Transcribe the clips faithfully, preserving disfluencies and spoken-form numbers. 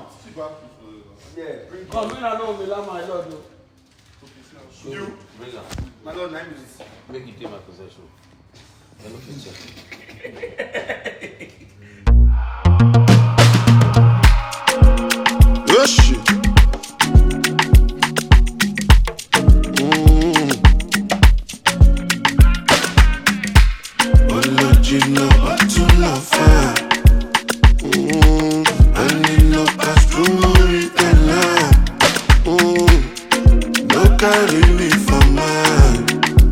Yeah, bring Come, bring along me, my lord. You? Bring her. My lord, nine minutes. Make it take my possession. I look at you. Yes, shit. Original, but to love fire. I need no pass through written line. No carry me for mine.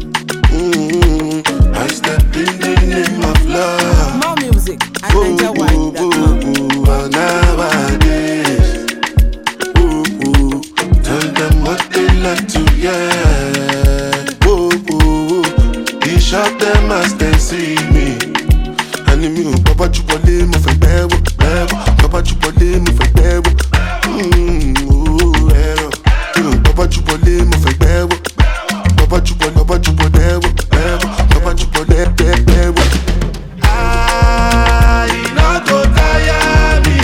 I step in the name of love. More music at ninja wine dot com. Nowadays, ooh, ooh, tell them what they like to hear. Ooh, ooh, he shot them as they see me. And me, Papa Chupole, my friend, Bevo, Bevo. Papa Chupole, my friend, Bevo. Mmm, ooh, hello. Papa Chupole, my friend, Bevo. Papa Chupole, Papa Chupole, Bevo, Bevo. Papa Chupole, Bevo. Ah, you not go tire me.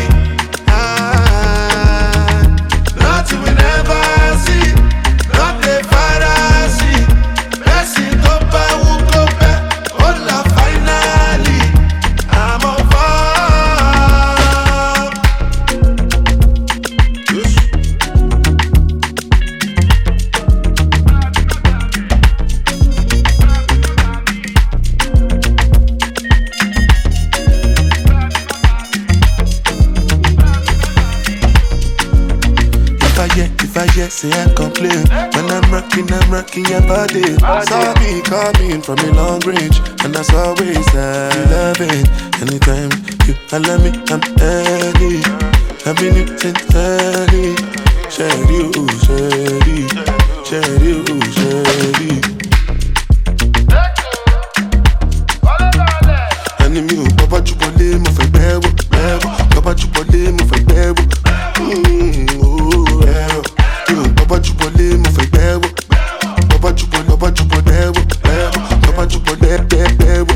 Ah, nothing we never see. Not the fantasy. Blessing go by, who go back. Oh, la finally. I'm on fire. Yes. If I hear, if I hear, say I complain. When I'm rocking, I'm rocking your body. Saw me coming from a long range, and that's always I love it. Anytime you allow me, I'm early. I've been you since early. Share you, share you, share you, share you. Enemy, Papa Chupole, my friend, Bevo, Bevo. Papa Chupole, my friend, Bevo. Mmm, ooh, hello. Papa Chupole, my friend, Bevo. Papa Chupole, Papa Chupole, Bevo, Bevo. Papa Chupole, Bevo.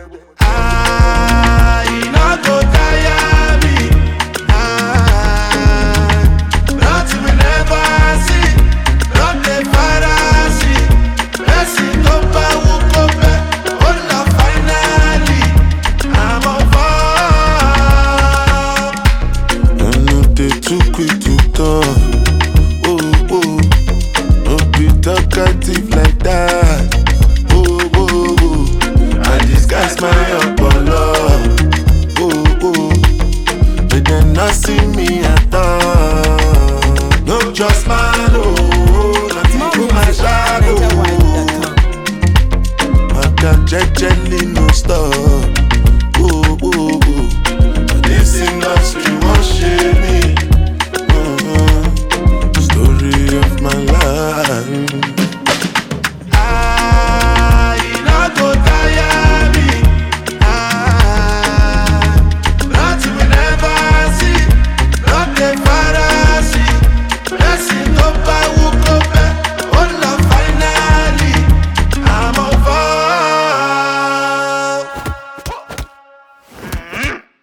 Ah, you not go tire me. Ah, nothing we never see. Not the fantasy. Blessing go by, who go back. Oh, la finally. I'm on fire. I know they too quick to talk. Oh, oh, don't be talkative like that. Oh, oh, oh, I disguise my Apollo. Oh, oh, they did not see me at all. No, just man, oh, nothing More to music my at shadow. ninja wine dot com. I got gently no stop. Oh, oh, oh. This industry won't shit.